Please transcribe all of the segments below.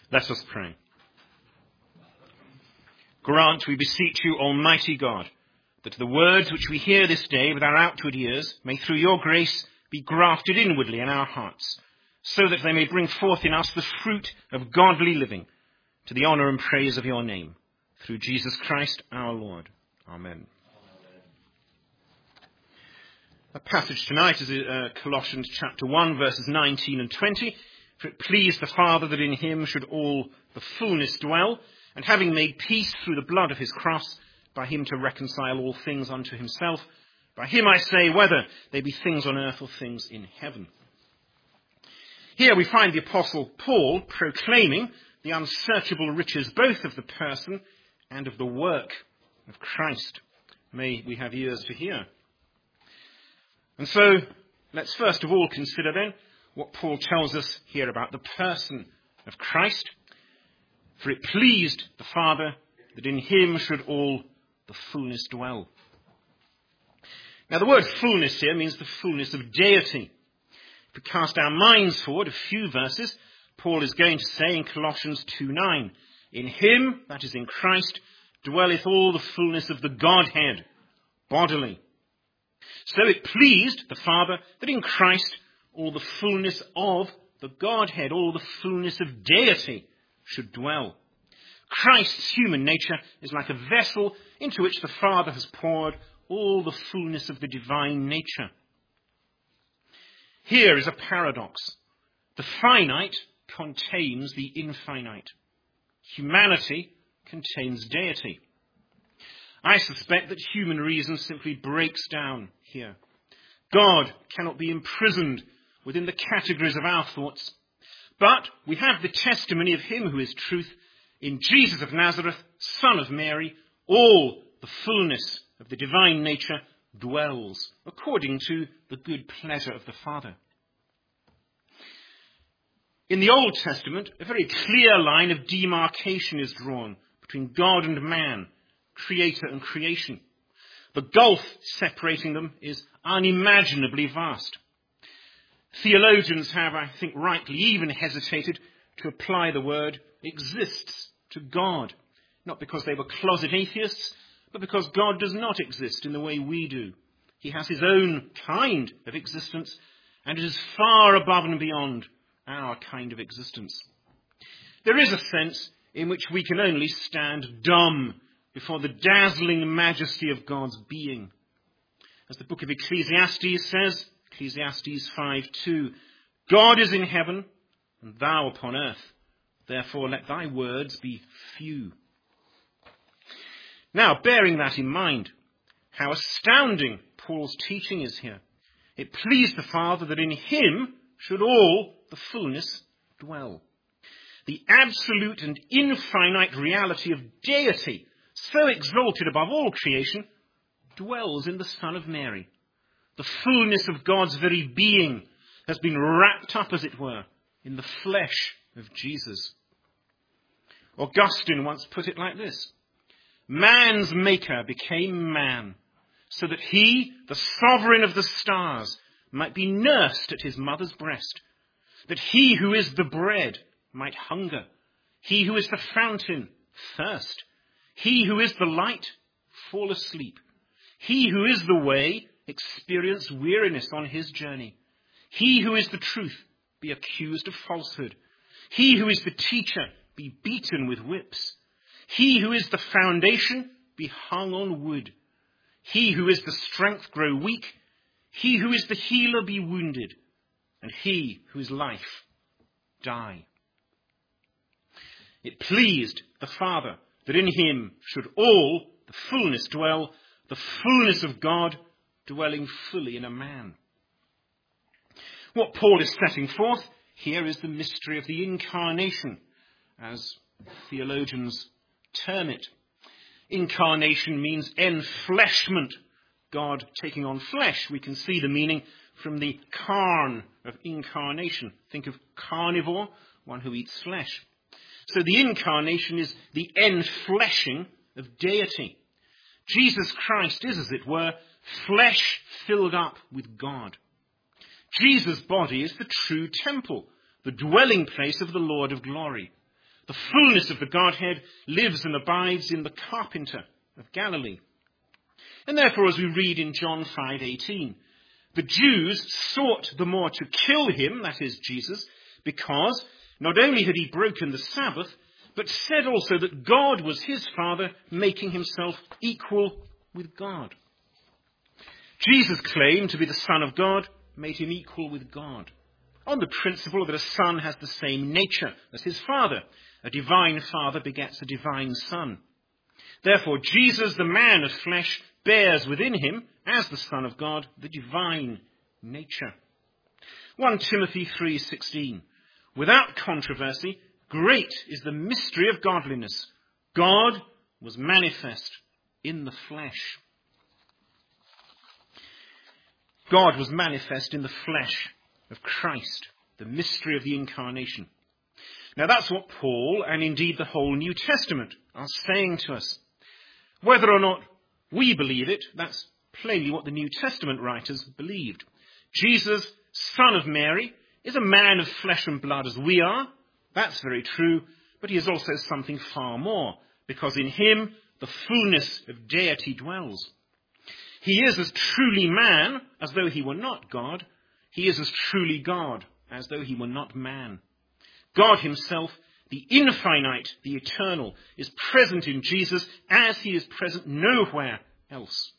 Let us pray. Grant, we beseech you, Almighty God, that the words which we hear this day with our outward ears may through your grace be grafted inwardly in our hearts, so that they may bring forth in us the fruit of godly living, to the honour and praise of your name, through Jesus Christ our Lord. Amen. Our passage tonight is Colossians chapter 1, verses 19 and 20. For it pleased the Father that in him should all the fullness dwell, and having made peace through the blood of his cross, by him to reconcile all things unto himself. By him I say, whether they be things on earth or things in heaven. Here we find the Apostle Paul proclaiming the unsearchable riches both of the person and of the work of Christ. May we have ears to hear. And so, let's first of all consider then what Paul tells us here about the person of Christ. For it pleased the Father that in him should all the fullness dwell. Now the word fullness here means the fullness of deity. If we cast our minds forward a few verses, Paul is going to say in Colossians 2:9, in him, that is in Christ, dwelleth all the fullness of the Godhead bodily. So it pleased the Father that in Christ all the fullness of the Godhead, all the fullness of deity should dwell. Christ's human nature is like a vessel into which the Father has poured all the fullness of the divine nature. Here is a paradox. The finite contains the infinite. Humanity contains deity. I suspect that human reason simply breaks down here. God cannot be imprisoned within the categories of our thoughts. But we have the testimony of him who is truth. In Jesus of Nazareth, Son of Mary, all the fullness of the divine nature dwells according to the good pleasure of the Father. In the Old Testament, a very clear line of demarcation is drawn between God and man, creator and creation. The gulf separating them is unimaginably vast. Theologians have, I think, rightly even hesitated to apply the word exists to God, not because they were closet atheists, but because God does not exist in the way we do. He has his own kind of existence, and it is far above and beyond our kind of existence. There is a sense in which we can only stand dumb before the dazzling majesty of God's being. As the book of Ecclesiastes says, Ecclesiastes 5:2, God is in heaven, and thou upon earth. Therefore let thy words be few. Now, bearing that in mind, how astounding Paul's teaching is here. It pleased the Father that in him should all the fullness dwell. The absolute and infinite reality of deity, so exalted above all creation, dwells in the Son of Mary. The fullness of God's very being has been wrapped up, as it were, in the flesh of Jesus. Augustine once put it like this: man's maker became man, so that he, the sovereign of the stars, might be nursed at his mother's breast, that he who is the bread might hunger, he who is the fountain thirst, he who is the light fall asleep, he who is the way experience weariness on his journey, he who is the truth be accused of falsehood, he who is the teacher be beaten with whips, he who is the foundation be hung on wood, he who is the strength grow weak, he who is the healer be wounded, and he who is life die. It pleased the Father that in him should all the fullness dwell, the fullness of God dwelling fully in a man. What Paul is setting forth here is the mystery of the incarnation, as theologians term it. Incarnation means enfleshment, God taking on flesh. We can see the meaning from the carn of incarnation. Think of carnivore, one who eats flesh. So the incarnation is the enfleshing of deity. Jesus Christ is, as it were, flesh filled up with God. Jesus' body is the true temple, the dwelling place of the Lord of glory. The fullness of the Godhead lives and abides in the carpenter of Galilee. And therefore, as we read in John 5:18, the Jews sought the more to kill him, that is Jesus, because not only had he broken the Sabbath, but said also that God was his Father, making himself equal with God. Jesus' claim to be the Son of God made him equal with God, on the principle that a son has the same nature as his Father. A divine Father begets a divine Son. Therefore, Jesus, the man of flesh, bears within him, as the Son of God, the divine nature. 1 Timothy 3:16. Without controversy, great is the mystery of godliness. God was manifest in the flesh. God was manifest in the flesh of Christ, the mystery of the incarnation. Now that's what Paul, and indeed the whole New Testament, are saying to us. Whether or not we believe it, that's plainly what the New Testament writers believed. Jesus, son of Mary, is a man of flesh and blood as we are. That's very true, but he is also something far more, because in him the fullness of deity dwells. He is as truly man as though he were not God. He is as truly God as though he were not man. God himself, the infinite, the eternal, is present in Jesus as he is present nowhere else.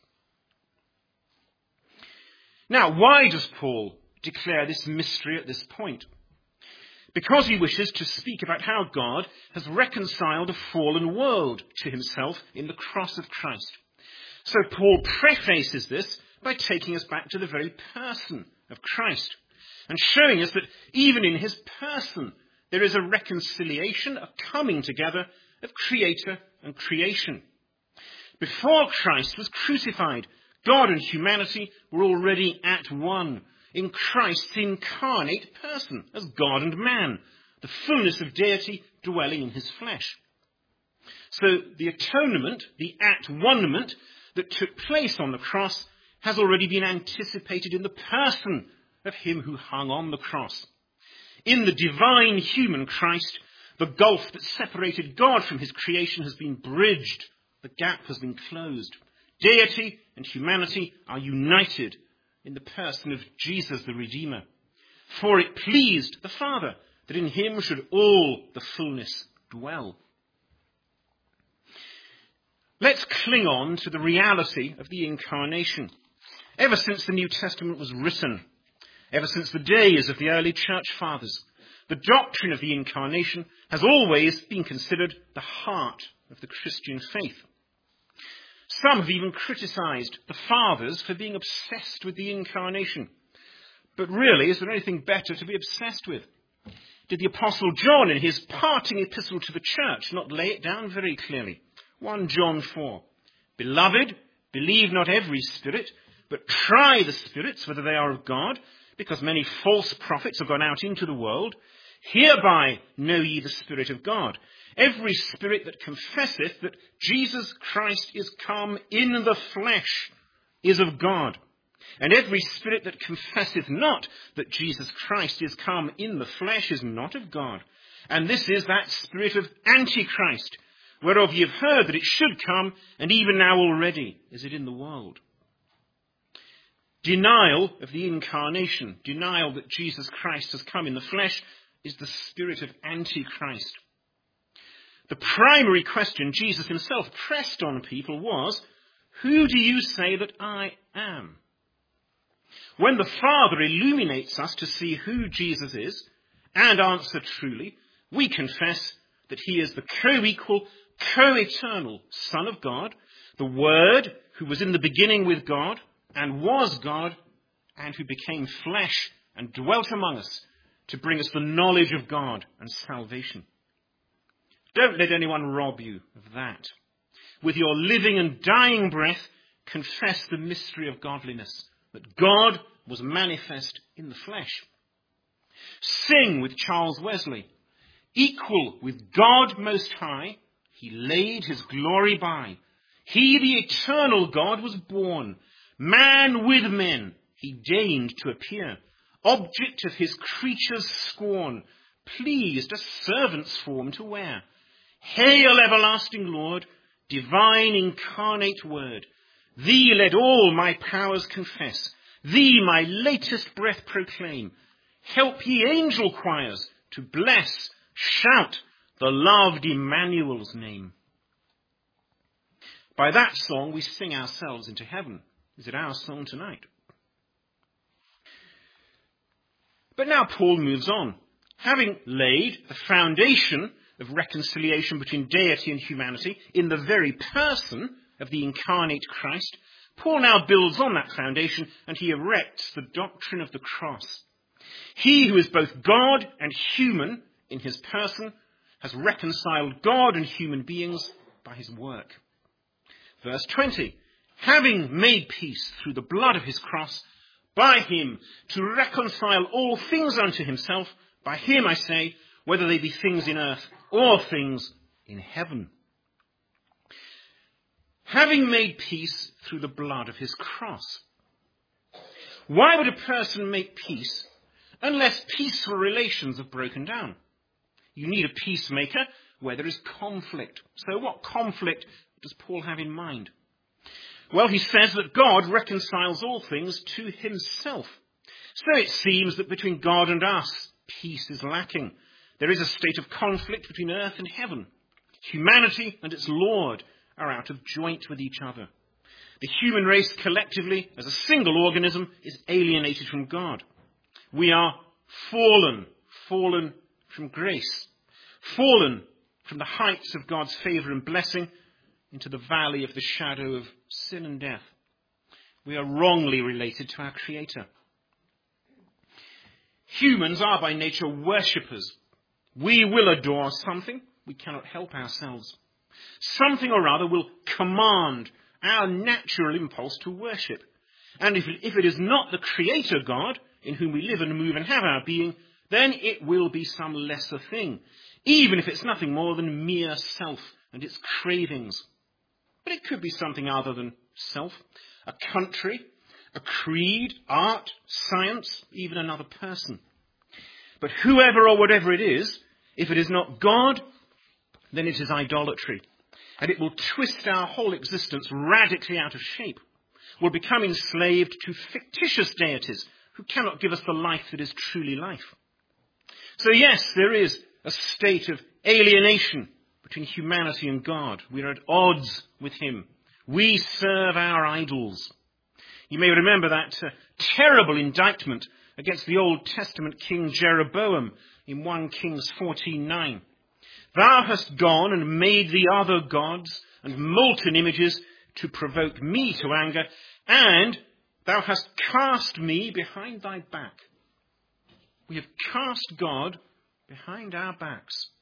Now, why does Paul declare this mystery at this point? Because he wishes to speak about how God has reconciled a fallen world to himself in the cross of Christ. So Paul prefaces this by taking us back to the very person of Christ and showing us that even in his person there is a reconciliation, a coming together of creator and creation. Before Christ was crucified, God and humanity were already at one in Christ's incarnate person as God and man, the fullness of deity dwelling in his flesh. So the atonement, the at-one-ment that took place on the cross has already been anticipated in the person of him who hung on the cross. In the divine human Christ, the gulf that separated God from his creation has been bridged. The gap has been closed. Deity and humanity are united in the person of Jesus the Redeemer. For it pleased the Father that in him should all the fullness dwell. Let's cling on to the reality of the incarnation. Ever since the New Testament was written, ever since the days of the early church fathers, the doctrine of the incarnation has always been considered the heart of the Christian faith. Some have even criticized the fathers for being obsessed with the incarnation. But really, is there anything better to be obsessed with? Did the Apostle John, in his parting epistle to the church, not lay it down very clearly? 1 John 4. Beloved, believe not every spirit, but try the spirits whether they are of God, because many false prophets have gone out into the world. Hereby know ye the Spirit of God. Every spirit that confesseth that Jesus Christ is come in the flesh is of God. And every spirit that confesseth not that Jesus Christ is come in the flesh is not of God. And this is that spirit of Antichrist, whereof ye have heard that it should come, and even now already is it in the world. Denial of the incarnation, denial that Jesus Christ has come in the flesh, is the spirit of Antichrist. The primary question Jesus himself pressed on people was, who do you say that I am? When the Father illuminates us to see who Jesus is and answer truly, we confess that he is the co-equal, co-eternal Son of God, the Word who was in the beginning with God and was God, and who became flesh and dwelt among us to bring us the knowledge of God and salvation. Don't let anyone rob you of that. With your living and dying breath, confess the mystery of godliness, that God was manifest in the flesh. Sing with Charles Wesley, equal with God Most High, he laid his glory by. He, the eternal God, was born. Man with men, he deigned to appear. Object of his creatures' scorn, pleased a servant's form to wear. Hail, everlasting Lord, divine incarnate word. Thee let all my powers confess. Thee my latest breath proclaim. Help ye angel choirs to bless, shout the loved Emmanuel's name. By that song we sing ourselves into heaven. Is it our song tonight? But now Paul moves on. Having laid the foundation of reconciliation between deity and humanity in the very person of the incarnate Christ, Paul now builds on that foundation and he erects the doctrine of the cross. He who is both God and human in his person has reconciled God and human beings by his work. Verse 20, having made peace through the blood of his cross, by him to reconcile all things unto himself, by him I say, whether they be things in earth or things in heaven. Having made peace through the blood of his cross. Why would a person make peace unless peaceful relations have broken down? You need a peacemaker where there is conflict. So what conflict does Paul have in mind? Well, he says that God reconciles all things to himself. So it seems that between God and us, peace is lacking. There is a state of conflict between earth and heaven. Humanity and its Lord are out of joint with each other. The human race collectively, as a single organism, is alienated from God. We are fallen from grace, fallen from the heights of God's favour and blessing into the valley of the shadow of sin and death. We are wrongly related to our Creator. Humans are by nature worshippers. We will adore something. We cannot help ourselves. Something or other will command our natural impulse to worship. And if it is not the Creator God in whom we live and move and have our being, then it will be some lesser thing, even if it's nothing more than mere self and its cravings. But it could be something other than self, a country, a creed, art, science, even another person. But whoever or whatever it is, if it is not God, then it is idolatry. And it will twist our whole existence radically out of shape. We'll become enslaved to fictitious deities who cannot give us the life that is truly life. So yes, there is a state of alienation between humanity and God. We are at odds with him. We serve our idols. You may remember that terrible indictment against the Old Testament King Jeroboam in 1 Kings 14:9. Thou hast gone and made thee other gods and molten images to provoke me to anger, and thou hast cast me behind thy back. We have cast God behind our backs.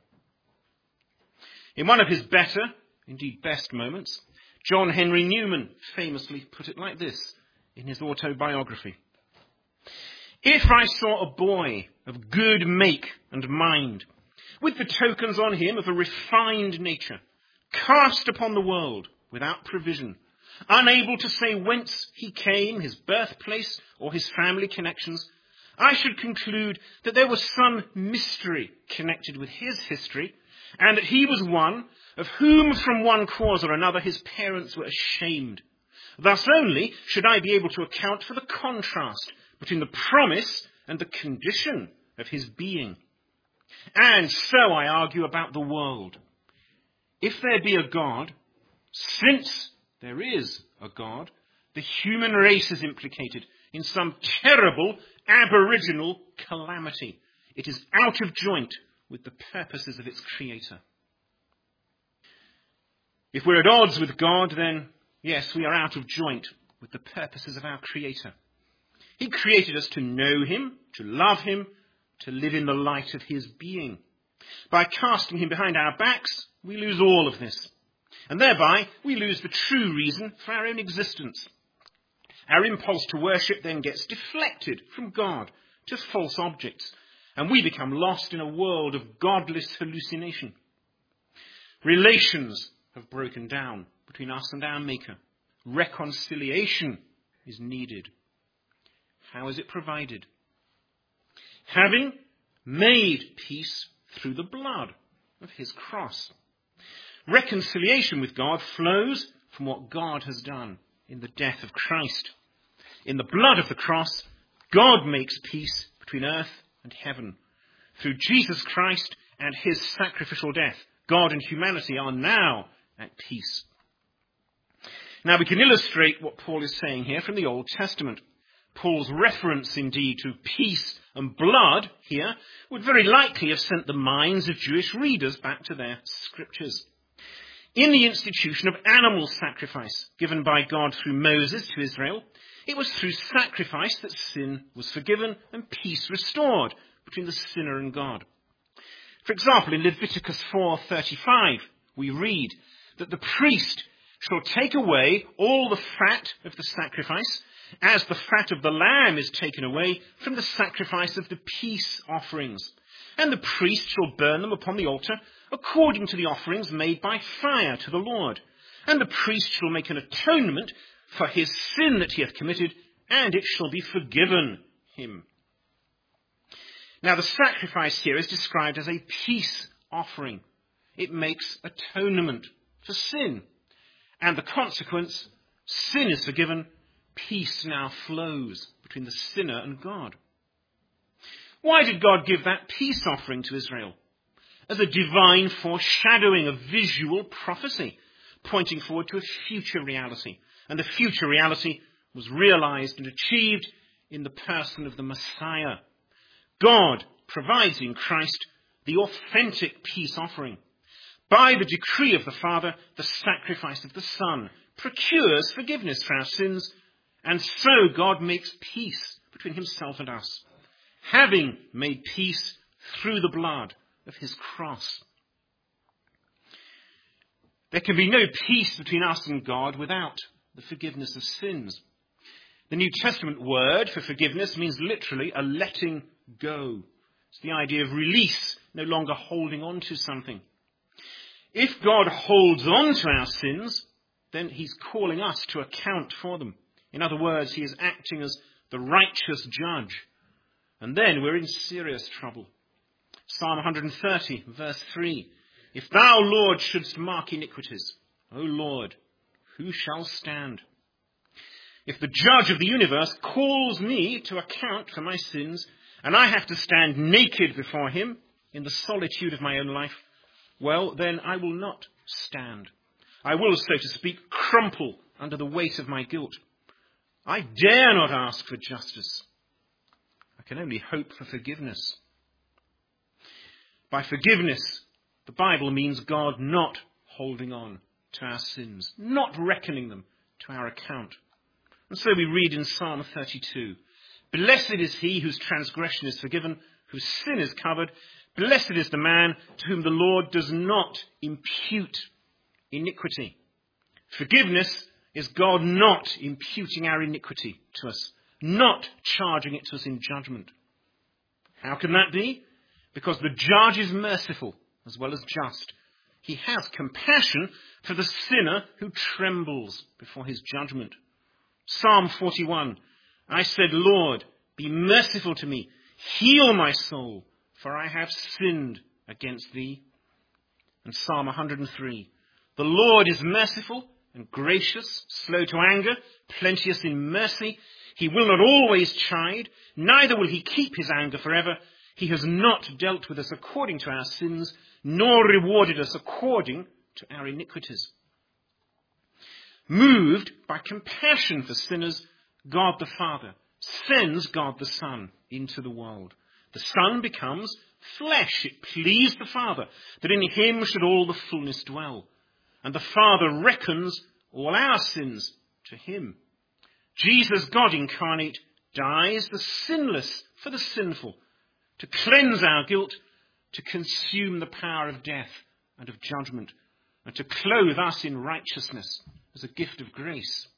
In one of his better, indeed best moments, John Henry Newman famously put it like this in his autobiography. If I saw a boy of good make and mind, with the tokens on him of a refined nature, cast upon the world without provision, unable to say whence he came, his birthplace, or his family connections, I should conclude that there was some mystery connected with his history, and that he was one of whom from one cause or another his parents were ashamed. Thus only should I be able to account for the contrast between the promise and the condition of his being. And so I argue about the world. If there be a God, since there is a God, the human race is implicated in some terrible aboriginal calamity. It is out of joint with the purposes of its Creator. If we're at odds with God, then yes, we are out of joint with the purposes of our Creator. He created us to know him, to love him, to live in the light of his being. By casting him behind our backs, we lose all of this. And thereby, we lose the true reason for our own existence. Our impulse to worship then gets deflected from God to false objects, and we become lost in a world of godless hallucination. Relations have broken down between us and our Maker. Reconciliation is needed. How is it provided? Having made peace through the blood of his cross. Reconciliation with God flows from what God has done in the death of Christ. In the blood of the cross, God makes peace between earth and heaven. Through Jesus Christ and his sacrificial death, God and humanity are now at peace. Now we can illustrate what Paul is saying here from the Old Testament. Paul's reference indeed to peace and blood here would very likely have sent the minds of Jewish readers back to their scriptures. In the institution of animal sacrifice given by God through Moses to Israel, it was through sacrifice that sin was forgiven and peace restored between the sinner and God. For example, in Leviticus 4:35, we read that the priest shall take away all the fat of the sacrifice, as the fat of the lamb is taken away from the sacrifice of the peace offerings. And the priest shall burn them upon the altar according to the offerings made by fire to the Lord. And the priest shall make an atonement for his sin that he hath committed, and it shall be forgiven him. Now the sacrifice here is described as a peace offering. It makes atonement for sin. And the consequence, sin is forgiven, peace now flows between the sinner and God. Why did God give that peace offering to Israel? As a divine foreshadowing of visual prophecy, pointing forward to a future reality. And the future reality was realized and achieved in the person of the Messiah. God provides in Christ the authentic peace offering. By the decree of the Father, the sacrifice of the Son procures forgiveness for our sins, and so God makes peace between himself and us, having made peace through the blood of his cross. There can be no peace between us and God without the forgiveness of sins. The New Testament word for forgiveness means literally a letting go. It's the idea of release, no longer holding on to something. If God holds on to our sins, then he's calling us to account for them. In other words, he is acting as the righteous judge. And then we're in serious trouble. Psalm 130, verse 3. If thou, Lord, shouldst mark iniquities, O Lord, who shall stand? If the judge of the universe calls me to account for my sins, and I have to stand naked before him in the solitude of my own life, well, then I will not stand. I will, so to speak, crumple under the weight of my guilt. I dare not ask for justice. I can only hope for forgiveness. By forgiveness, the Bible means God not holding on to our sins, not reckoning them to our account. And so we read in Psalm 32, Blessed is he whose transgression is forgiven, whose sin is covered. Blessed is the man to whom the Lord does not impute iniquity. Forgiveness is God not imputing our iniquity to us, not charging it to us in judgment. How can that be? Because the judge is merciful as well as just. He has compassion for the sinner who trembles before his judgment. Psalm 41, I said, Lord, be merciful to me, heal my soul, for I have sinned against thee. And Psalm 103, the Lord is merciful and gracious, slow to anger, plenteous in mercy. He will not always chide, neither will he keep his anger forever. He has not dealt with us according to our sins, nor rewarded us according to our iniquities. Moved by compassion for sinners, God the Father sends God the Son into the world. The Son becomes flesh. It pleased the Father that in him should all the fullness dwell. And the Father reckons all our sins to him. Jesus, God incarnate, dies the sinless for the sinful, to cleanse our guilt, to consume the power of death and of judgment, and to clothe us in righteousness as a gift of grace.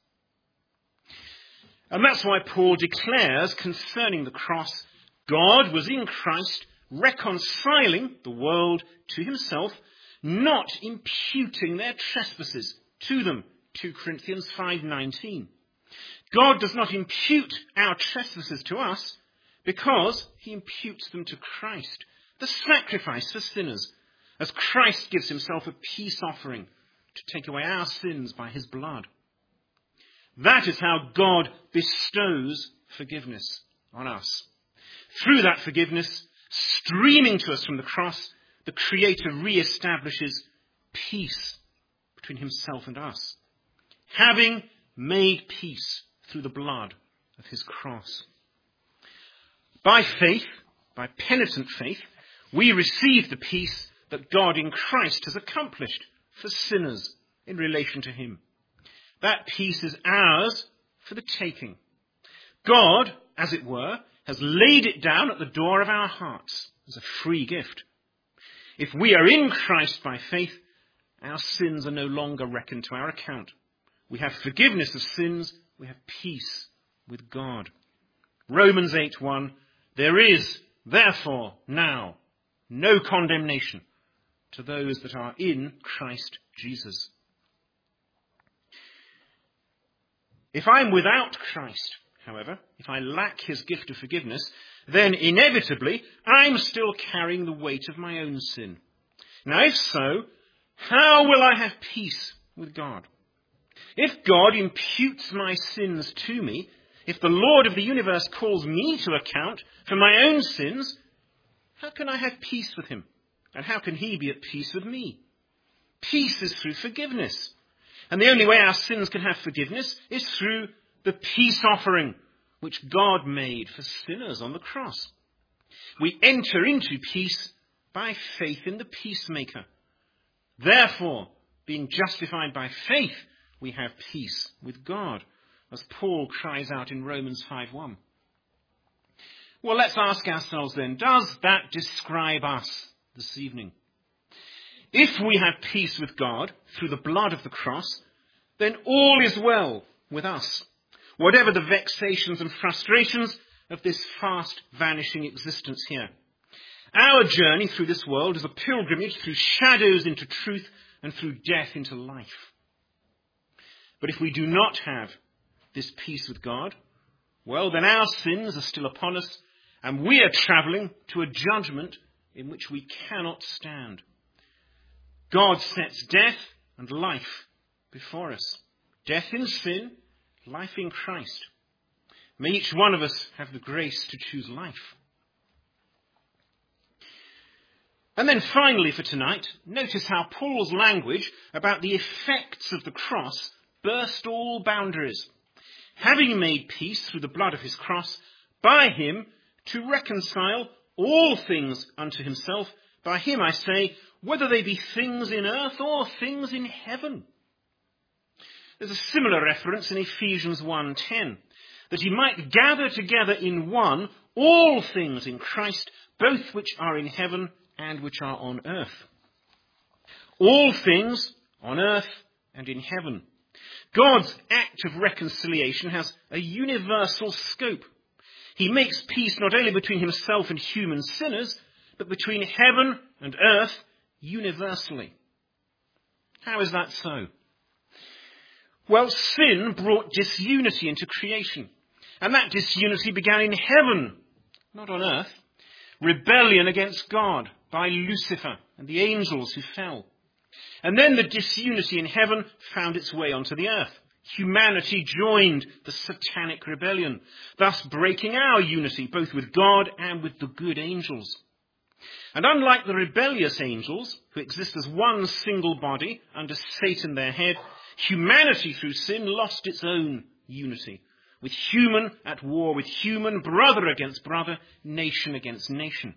And that's why Paul declares concerning the cross, God was in Christ reconciling the world to himself, not imputing their trespasses to them. 2 Corinthians 5:19. God does not impute our trespasses to us because he imputes them to Christ, the sacrifice for sinners, as Christ gives himself a peace offering to take away our sins by his blood. That is how God bestows forgiveness on us. Through that forgiveness, streaming to us from the cross, the Creator re-establishes peace between himself and us, having made peace through the blood of his cross. By faith, by penitent faith, we receive the peace that God in Christ has accomplished for sinners in relation to him. That peace is ours for the taking. God, as it were, has laid it down at the door of our hearts as a free gift. If we are in Christ by faith, our sins are no longer reckoned to our account. We have forgiveness of sins. We have peace with God. Romans 8:1, there is, therefore, now no condemnation to those that are in Christ Jesus. If I'm without Christ, however, if I lack his gift of forgiveness, then inevitably I'm still carrying the weight of my own sin. Now, if so, how will I have peace with God? If God imputes my sins to me, if the Lord of the universe calls me to account for my own sins, how can I have peace with him? And how can he be at peace with me? Peace is through forgiveness. And the only way our sins can have forgiveness is through the peace offering which God made for sinners on the cross. We enter into peace by faith in the peacemaker. Therefore, being justified by faith, we have peace with God, as Paul cries out in Romans 5:1. Well, let's ask ourselves then, does that describe us this evening? If we have peace with God through the blood of the cross, then all is well with us, whatever the vexations and frustrations of this fast vanishing existence here. Our journey through this world is a pilgrimage through shadows into truth and through death into life. But if we do not have this peace with God, well, then our sins are still upon us, and we are travelling to a judgment in which we cannot stand. God sets death and life before us. Death in sin, life in Christ. May each one of us have the grace to choose life. And then finally for tonight, notice how Paul's language about the effects of the cross burst all boundaries. Having made peace through the blood of his cross, by him to reconcile all things unto himself. By him, I say, whether they be things in earth or things in heaven. There's a similar reference in Ephesians 1:10, that he might gather together in one all things in Christ, both which are in heaven and which are on earth. All things on earth and in heaven. God's act of reconciliation has a universal scope. He makes peace not only between himself and human sinners, but between heaven and earth universally. How is that so? Well, sin brought disunity into creation, and that disunity began in heaven, not on earth. Rebellion against God by Lucifer and the angels who fell. And then the disunity in heaven found its way onto the earth. Humanity joined the satanic rebellion, thus breaking our unity both with God and with the good angels. And unlike the rebellious angels, who exist as one single body under Satan their head, humanity through sin lost its own unity, with human at war with human, brother against brother, nation against nation.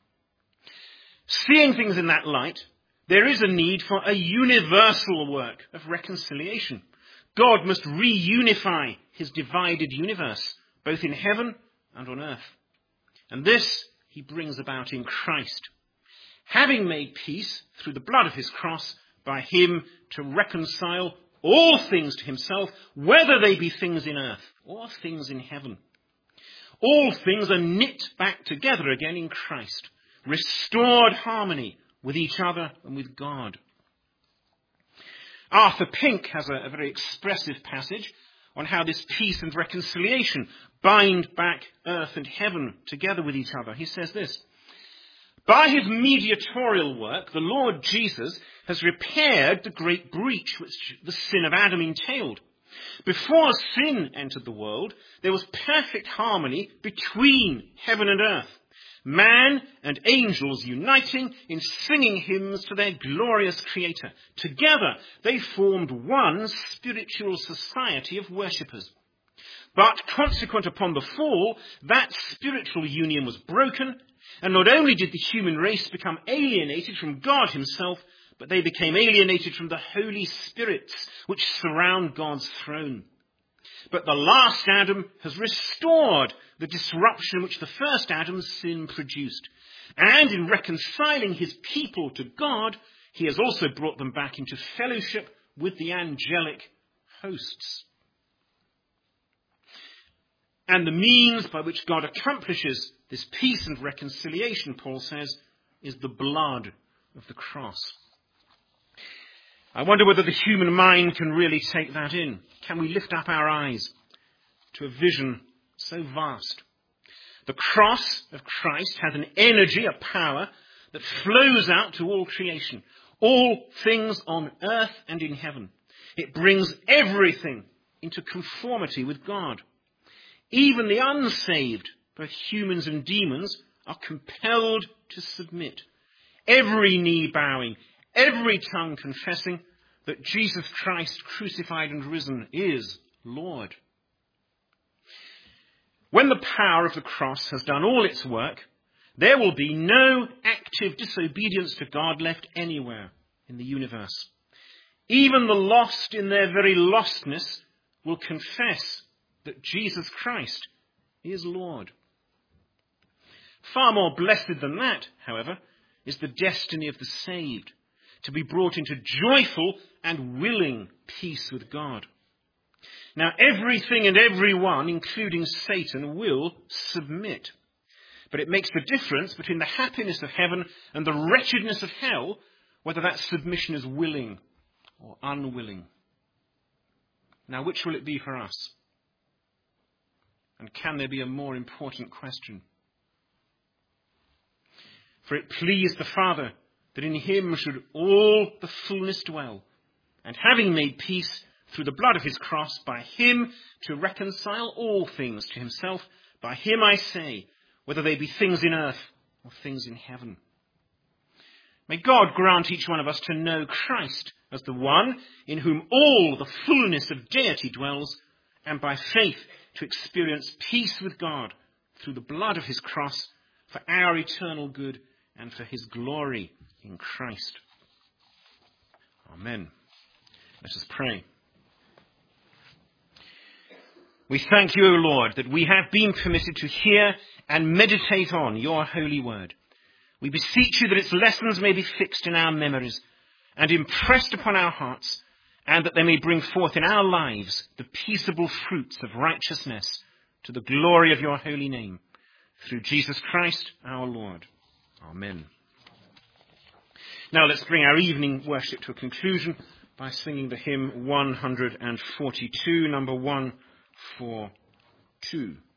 Seeing things in that light, there is a need for a universal work of reconciliation. God must reunify his divided universe, both in heaven and on earth. And this he brings about in Christ, having made peace through the blood of his cross, by him to reconcile all things to himself, whether they be things in earth or things in heaven. All things are knit back together again in Christ, restored harmony with each other and with God. Arthur Pink has a very expressive passage on how this peace and reconciliation bind back earth and heaven together with each other. He says this: by his mediatorial work, the Lord Jesus has repaired the great breach which the sin of Adam entailed. Before sin entered the world, there was perfect harmony between heaven and earth. Man and angels uniting in singing hymns to their glorious Creator. Together they formed one spiritual society of worshippers. But consequent upon the fall, that spiritual union was broken, and not only did the human race become alienated from God himself, but they became alienated from the Holy Spirits which surround God's throne. But the last Adam has restored the disruption which the first Adam's sin produced. And in reconciling his people to God, he has also brought them back into fellowship with the angelic hosts. And the means by which God accomplishes this peace and reconciliation, Paul says, is the blood of the cross. I wonder whether the human mind can really take that in. Can we lift up our eyes to a vision so vast? The cross of Christ has an energy, a power that flows out to all creation, all things on earth and in heaven. It brings everything into conformity with God. Even the unsaved, both humans and demons, are compelled to submit. Every knee bowing, every tongue confessing that Jesus Christ, crucified and risen, is Lord. When the power of the cross has done all its work, there will be no active disobedience to God left anywhere in the universe. Even the lost in their very lostness will confess that Jesus Christ is Lord. Far more blessed than that, however, is the destiny of the saved, to be brought into joyful and willing peace with God. Now, everything and everyone, including Satan, will submit. But it makes the difference between the happiness of heaven and the wretchedness of hell, whether that submission is willing or unwilling. Now, which will it be for us? And can there be a more important question? For it pleased the Father that in him should all the fullness dwell, and having made peace through the blood of his cross, by him to reconcile all things to himself. By him, I say, whether they be things in earth or things in heaven. May God grant each one of us to know Christ as the one in whom all the fullness of deity dwells, and by faith to experience peace with God through the blood of his cross for our eternal good and for his glory in Christ. Amen. Let us pray. We thank you, O Lord, that we have been permitted to hear and meditate on your holy word. We beseech you that its lessons may be fixed in our memories and impressed upon our hearts, and that they may bring forth in our lives the peaceable fruits of righteousness to the glory of your holy name. Through Jesus Christ our Lord. Amen. Now let's bring our evening worship to a conclusion by singing the hymn 142, number 142.